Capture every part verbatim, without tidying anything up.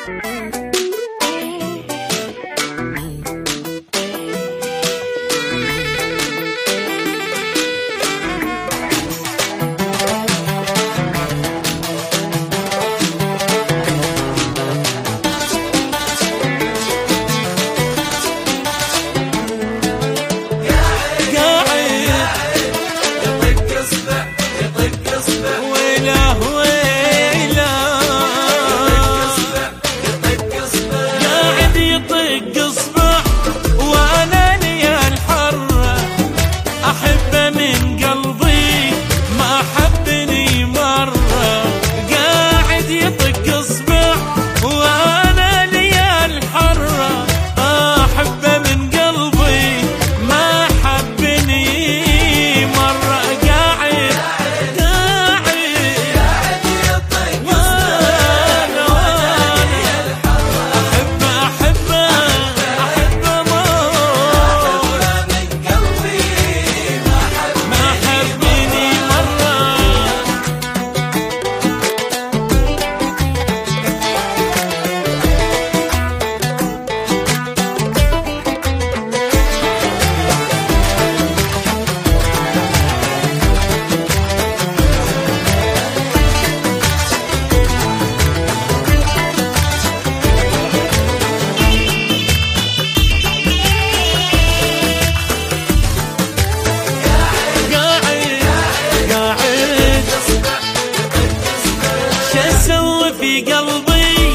في قلبي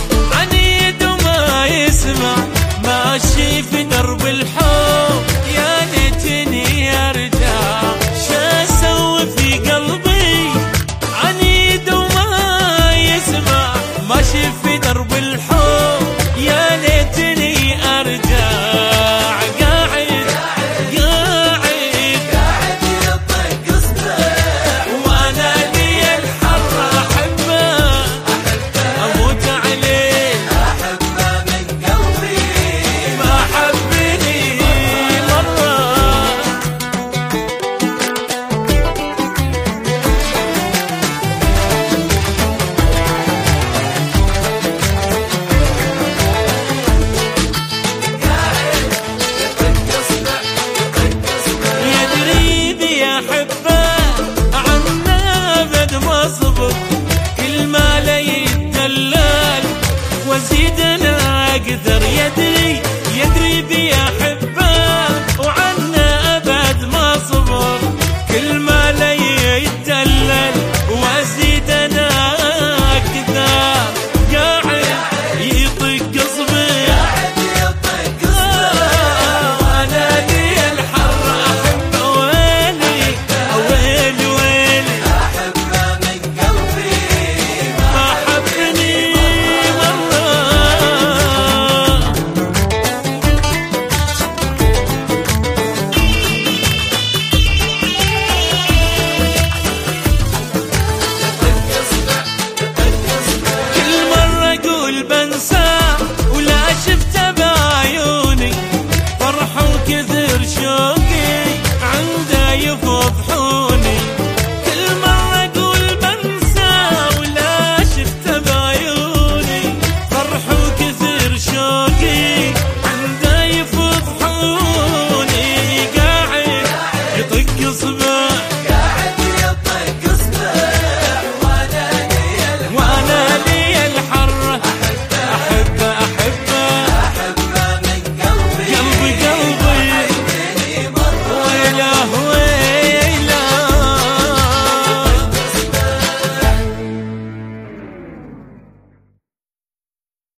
عنيد وما يسمع، ماشي في درب الحب يا ليتني ارجع. شو اسوي في قلبي عنيد وما يسمع، ماشي في درب الحب يا ليتني ارجع. كل ما لا يتدلل وزيدنا اقدر، يدري يدري بي احبه وعنا ابد ما صبر. كل ما لا يتدلل وزيدنا اقدر، قاعد يطق قصبي وانا لي الحر احبه. ويلي ويلي ويلي ولا شفته بعيوني فرح وكثر شوق.